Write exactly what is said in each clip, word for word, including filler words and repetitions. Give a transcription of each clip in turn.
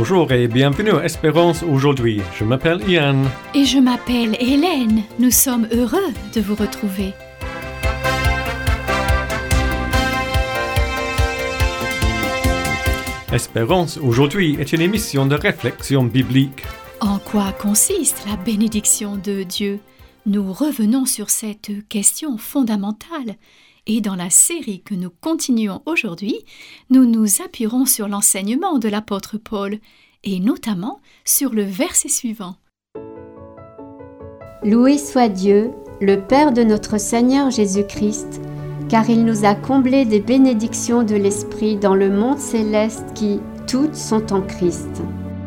Bonjour et bienvenue à Espérance aujourd'hui. Je m'appelle Ian. Et je m'appelle Hélène. Nous sommes heureux de vous retrouver. Espérance aujourd'hui est une émission de réflexion biblique. En quoi consiste la bénédiction de Dieu ? Nous revenons sur cette question fondamentale. Et dans la série que nous continuons aujourd'hui, nous nous appuierons sur l'enseignement de l'apôtre Paul, et notamment sur le verset suivant. Loué soit Dieu, le Père de notre Seigneur Jésus-Christ, car il nous a comblés des bénédictions de l'Esprit dans le monde céleste qui, toutes, sont en Christ.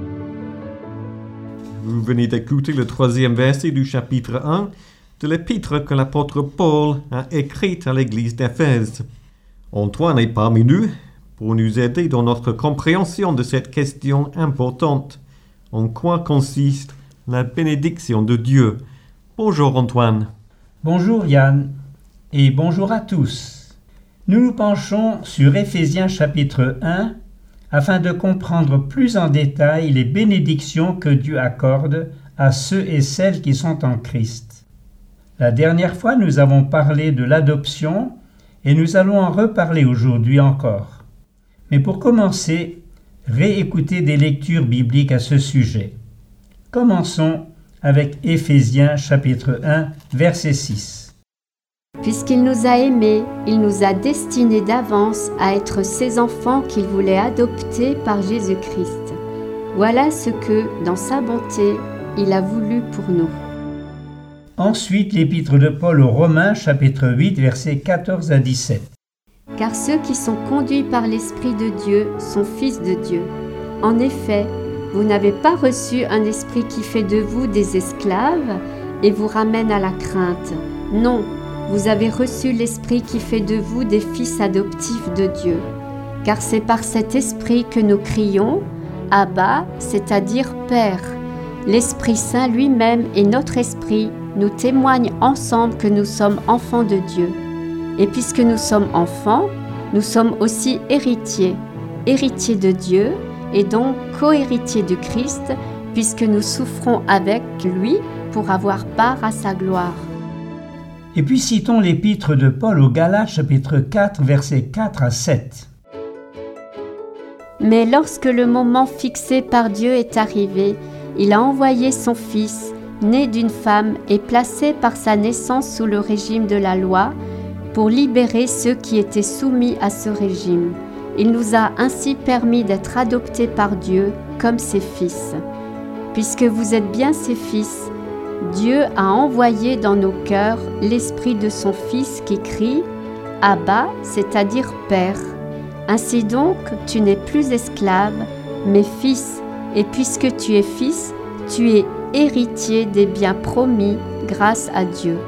Vous venez d'écouter le troisième verset du chapitre un de l'épître que l'apôtre Paul a écrite à l'église d'Éphèse. Antoine est parmi nous pour nous aider dans notre compréhension de cette question importante. En quoi consiste la bénédiction de Dieu ? Bonjour Antoine. Bonjour Yann et bonjour à tous. Nous nous penchons sur Éphésiens chapitre un afin de comprendre plus en détail les bénédictions que Dieu accorde à ceux et celles qui sont en Christ. La dernière fois, nous avons parlé de l'adoption et nous allons en reparler aujourd'hui encore. Mais pour commencer, réécoutez des lectures bibliques à ce sujet. Commençons avec Éphésiens chapitre un, verset six. Puisqu'il nous a aimés, il nous a destinés d'avance à être ses enfants qu'il voulait adopter par Jésus-Christ. Voilà ce que, dans sa bonté, il a voulu pour nous. Ensuite, l'épître de Paul aux Romains, chapitre huit, versets quatorze à dix-sept. Car ceux qui sont conduits par l'Esprit de Dieu sont fils de Dieu. En effet, vous n'avez pas reçu un esprit qui fait de vous des esclaves et vous ramène à la crainte. Non, vous avez reçu l'Esprit qui fait de vous des fils adoptifs de Dieu. Car c'est par cet esprit que nous crions « Abba », c'est-à-dire « Père ». L'Esprit Saint lui-même et notre esprit nous témoignent ensemble que nous sommes enfants de Dieu. Et puisque nous sommes enfants, nous sommes aussi héritiers, héritiers de Dieu et donc co-héritiers du Christ, puisque nous souffrons avec lui pour avoir part à sa gloire. Et puis citons l'épître de Paul aux Galates, chapitre quatre, versets quatre à sept. Mais lorsque le moment fixé par Dieu est arrivé, il a envoyé son Fils, né d'une femme et placé par sa naissance sous le régime de la loi, pour libérer ceux qui étaient soumis à ce régime. Il nous a ainsi permis d'être adoptés par Dieu comme ses fils. Puisque vous êtes bien ses fils, Dieu a envoyé dans nos cœurs l'esprit de son Fils qui crie « Abba », c'est-à-dire « Père ». Ainsi donc, tu n'es plus esclave, mais fils, et puisque tu es fils, tu es héritier des biens promis grâce à Dieu.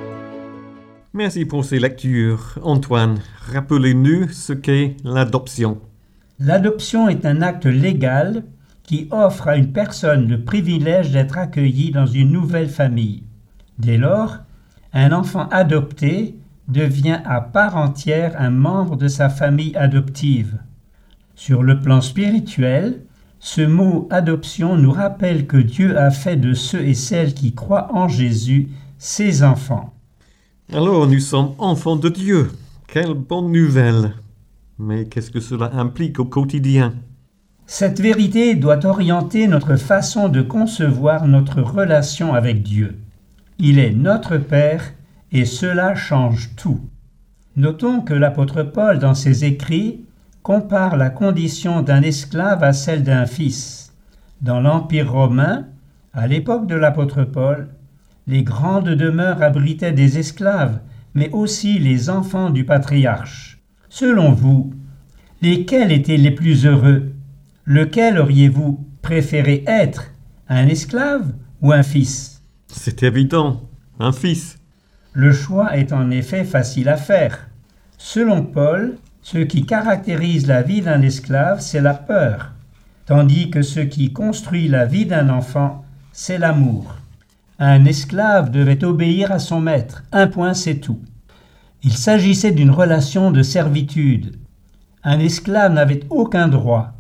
Merci pour ces lectures. Antoine, rappelez-nous ce qu'est l'adoption. L'adoption est un acte légal qui offre à une personne le privilège d'être accueillie dans une nouvelle famille. Dès lors, un enfant adopté devient à part entière un membre de sa famille adoptive. Sur le plan spirituel, ce mot « adoption » nous rappelle que Dieu a fait de ceux et celles qui croient en Jésus ses enfants. Alors nous sommes enfants de Dieu. Quelle bonne nouvelle! Mais qu'est-ce que cela implique au quotidien? Cette vérité doit orienter notre façon de concevoir notre relation avec Dieu. Il est notre Père et cela change tout. Notons que l'apôtre Paul, dans ses écrits, compare la condition d'un esclave à celle d'un fils. Dans l'Empire romain, à l'époque de l'apôtre Paul, les grandes demeures abritaient des esclaves, mais aussi les enfants du patriarche. Selon vous, lesquels étaient les plus heureux? Lequel auriez-vous préféré être, un esclave ou un fils? C'est évident, un fils. Le choix est en effet facile à faire. Selon Paul, ce qui caractérise la vie d'un esclave, c'est la peur, tandis que ce qui construit la vie d'un enfant, c'est l'amour. Un esclave devait obéir à son maître, un point c'est tout. Il s'agissait d'une relation de servitude. Un esclave n'avait aucun droit.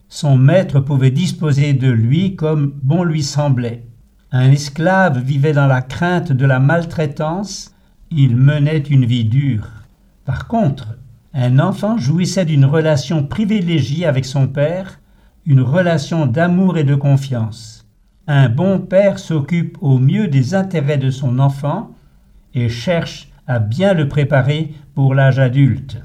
Son maître pouvait disposer de lui comme bon lui semblait. Un esclave vivait dans la crainte de la maltraitance, il menait une vie dure. Par contre, un enfant jouissait d'une relation privilégiée avec son père, une relation d'amour et de confiance. Un bon père s'occupe au mieux des intérêts de son enfant et cherche à bien le préparer pour l'âge adulte.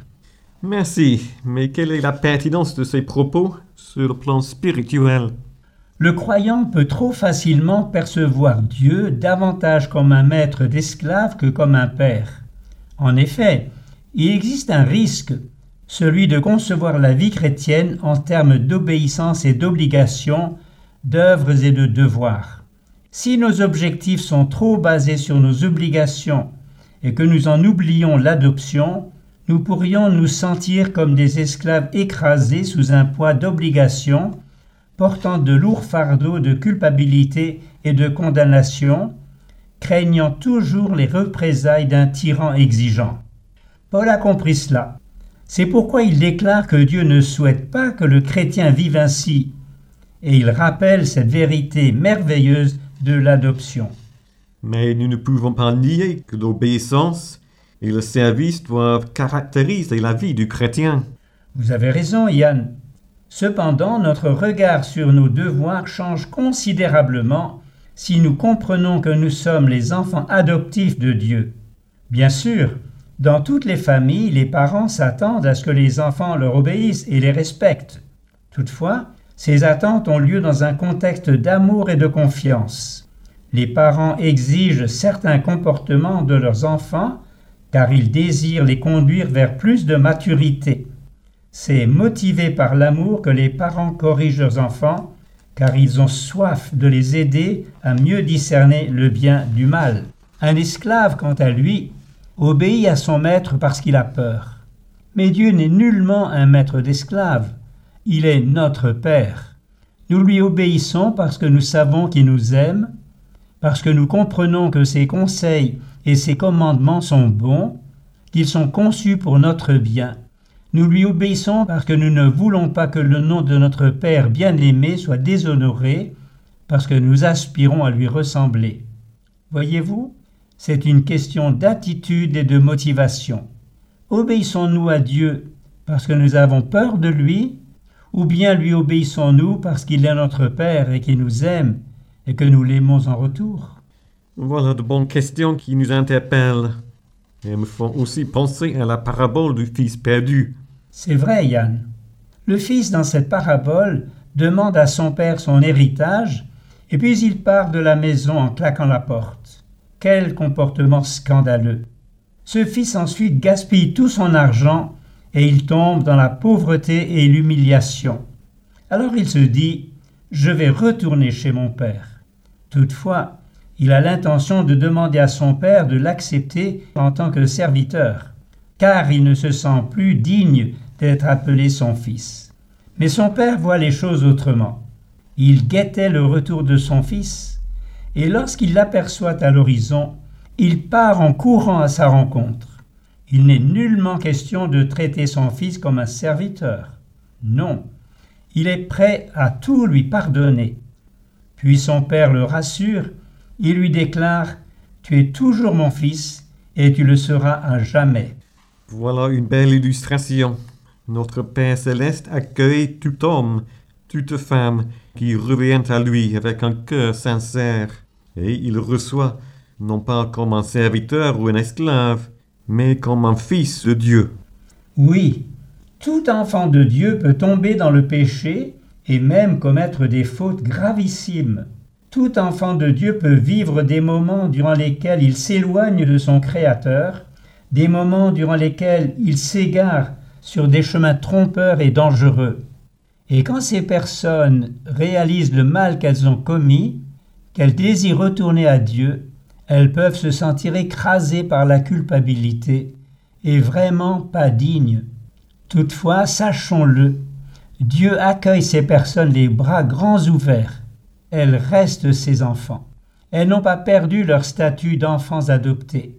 Merci, mais quelle est la pertinence de ces propos sur le plan spirituel? Le croyant peut trop facilement percevoir Dieu davantage comme un maître d'esclaves que comme un père. En effet, il existe un risque, celui de concevoir la vie chrétienne en termes d'obéissance et d'obligation, d'œuvres et de devoirs. Si nos objectifs sont trop basés sur nos obligations et que nous en oublions l'adoption, nous pourrions nous sentir comme des esclaves écrasés sous un poids d'obligation, portant de lourds fardeaux de culpabilité et de condamnation, craignant toujours les représailles d'un tyran exigeant. Paul a compris cela. C'est pourquoi il déclare que Dieu ne souhaite pas que le chrétien vive ainsi, et il rappelle cette vérité merveilleuse de l'adoption. Mais nous ne pouvons pas nier que l'obéissance et le service doivent caractériser la vie du chrétien. Vous avez raison, Yann. Cependant, notre regard sur nos devoirs change considérablement si nous comprenons que nous sommes les enfants adoptifs de Dieu. Bien sûr, dans toutes les familles, les parents s'attendent à ce que les enfants leur obéissent et les respectent. Toutefois, ces attentes ont lieu dans un contexte d'amour et de confiance. Les parents exigent certains comportements de leurs enfants car ils désirent les conduire vers plus de maturité. C'est motivé par l'amour que les parents corrigent leurs enfants car ils ont soif de les aider à mieux discerner le bien du mal. Un esclave, quant à lui, obéit à son maître parce qu'il a peur. Mais Dieu n'est nullement un maître d'esclaves. Il est notre Père. Nous lui obéissons parce que nous savons qu'il nous aime, parce que nous comprenons que ses conseils et ses commandements sont bons, qu'ils sont conçus pour notre bien. Nous lui obéissons parce que nous ne voulons pas que le nom de notre Père bien-aimé soit déshonoré, parce que nous aspirons à lui ressembler. Voyez-vous, c'est une question d'attitude et de motivation. Obéissons-nous à Dieu parce que nous avons peur de lui, ou bien lui obéissons-nous parce qu'il est notre Père et qu'il nous aime et que nous l'aimons en retour? Voilà de bonnes questions qui nous interpellent. Elles me font aussi penser à la parabole du fils perdu. C'est vrai, Yann. Le fils, dans cette parabole, demande à son père son héritage, et puis il part de la maison en claquant la porte. Quel comportement scandaleux! Ce fils ensuite gaspille tout son argent, et il tombe dans la pauvreté et l'humiliation. Alors il se dit « Je vais retourner chez mon père ». Toutefois, il a l'intention de demander à son père de l'accepter en tant que serviteur, car il ne se sent plus digne d'être appelé son fils. Mais son père voit les choses autrement. Il guettait le retour de son fils, et lorsqu'il l'aperçoit à l'horizon, il part en courant à sa rencontre. Il n'est nullement question de traiter son fils comme un serviteur. Non, il est prêt à tout lui pardonner. Puis son père le rassure, il lui déclare « Tu es toujours mon fils et tu le seras à jamais ». Voilà une belle illustration. Notre Père Céleste accueille tout homme, toute femme qui revient à lui avec un cœur sincère. Et il reçoit, non pas comme un serviteur ou un esclave, mais comme un fils de Dieu. Oui, tout enfant de Dieu peut tomber dans le péché et même commettre des fautes gravissimes. Tout enfant de Dieu peut vivre des moments durant lesquels il s'éloigne de son Créateur, des moments durant lesquels il s'égare sur des chemins trompeurs et dangereux. Et quand ces personnes réalisent le mal qu'elles ont commis, qu'elles désirent retourner à Dieu, elles peuvent se sentir écrasées par la culpabilité et vraiment pas dignes. Toutefois, sachons-le, Dieu accueille ces personnes les bras grands ouverts. Elles restent ses enfants. Elles n'ont pas perdu leur statut d'enfants adoptés.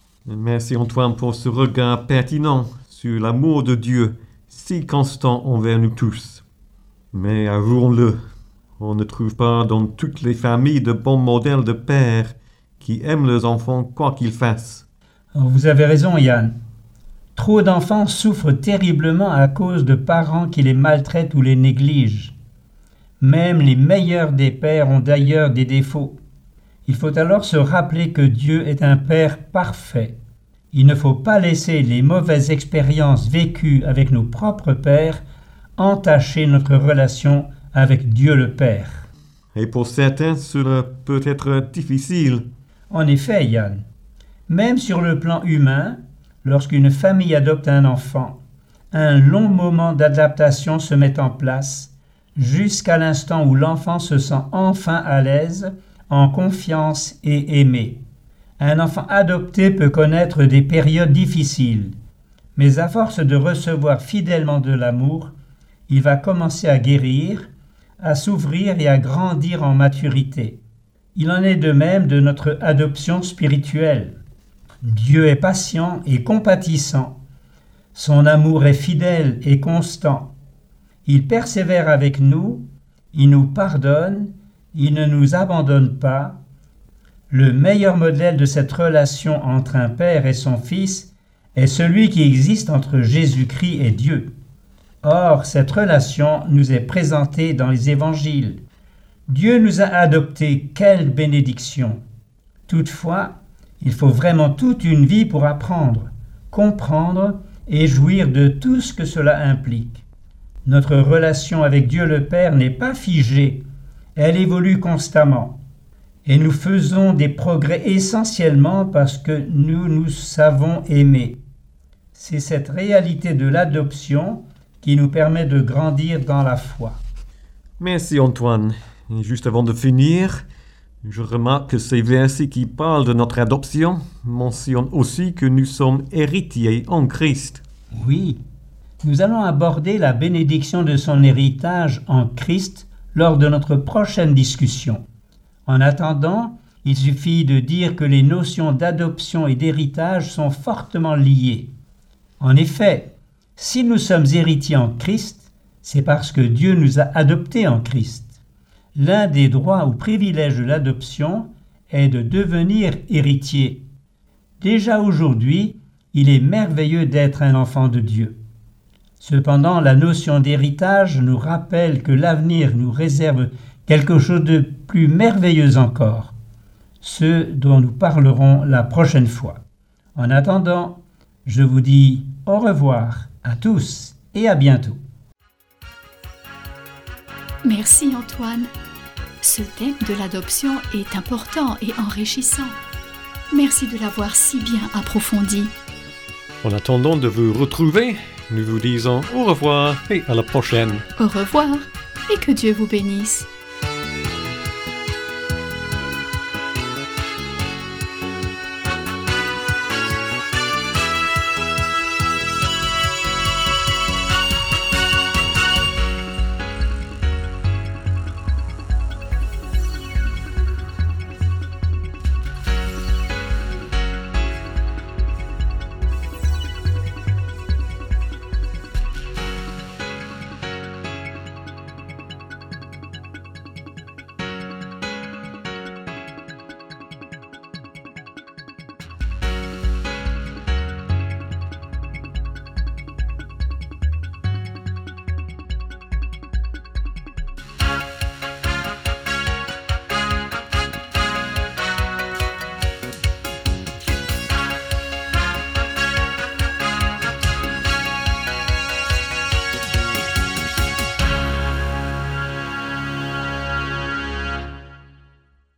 Merci Antoine pour ce regard pertinent sur l'amour de Dieu, si constant envers nous tous. Mais avouons-le, on ne trouve pas dans toutes les familles de bons modèles de pères qui aiment leurs enfants quoi qu'ils fassent. Vous avez raison, Yann. Trop d'enfants souffrent terriblement à cause de parents qui les maltraitent ou les négligent. Même les meilleurs des pères ont d'ailleurs des défauts. Il faut alors se rappeler que Dieu est un Père parfait. Il ne faut pas laisser les mauvaises expériences vécues avec nos propres pères entacher notre relation avec Dieu le Père. Et pour certains, cela peut être difficile. En effet, Yann, même sur le plan humain, lorsqu'une famille adopte un enfant, un long moment d'adaptation se met en place jusqu'à l'instant où l'enfant se sent enfin à l'aise, en confiance et aimé. Un enfant adopté peut connaître des périodes difficiles, mais à force de recevoir fidèlement de l'amour, il va commencer à guérir, à s'ouvrir et à grandir en maturité. Il en est de même de notre adoption spirituelle. Dieu est patient et compatissant. Son amour est fidèle et constant. Il persévère avec nous, il nous pardonne, il ne nous abandonne pas. Le meilleur modèle de cette relation entre un père et son fils est celui qui existe entre Jésus-Christ et Dieu. Or, cette relation nous est présentée dans les évangiles. Dieu nous a adoptés, quelle bénédiction! Toutefois, il faut vraiment toute une vie pour apprendre, comprendre et jouir de tout ce que cela implique. Notre relation avec Dieu le Père n'est pas figée, elle évolue constamment. Et nous faisons des progrès essentiellement parce que nous nous savons aimer. C'est cette réalité de l'adoption qui nous permet de grandir dans la foi. Merci Antoine. Et juste avant de finir, je remarque que ces versets qui parlent de notre adoption mentionnent aussi que nous sommes héritiers en Christ. Oui, nous allons aborder la bénédiction de son héritage en Christ lors de notre prochaine discussion. En attendant, il suffit de dire que les notions d'adoption et d'héritage sont fortement liées. En effet, si nous sommes héritiers en Christ, c'est parce que Dieu nous a adoptés en Christ. L'un des droits ou privilèges de l'adoption est de devenir héritier. Déjà aujourd'hui, il est merveilleux d'être un enfant de Dieu. Cependant, la notion d'héritage nous rappelle que l'avenir nous réserve quelque chose de plus merveilleux encore, ce dont nous parlerons la prochaine fois. En attendant, je vous dis au revoir à tous et à bientôt. Merci Antoine. Ce thème de l'adoption est important et enrichissant. Merci de l'avoir si bien approfondi. En attendant de vous retrouver, nous vous disons au revoir et à la prochaine. Au revoir et que Dieu vous bénisse.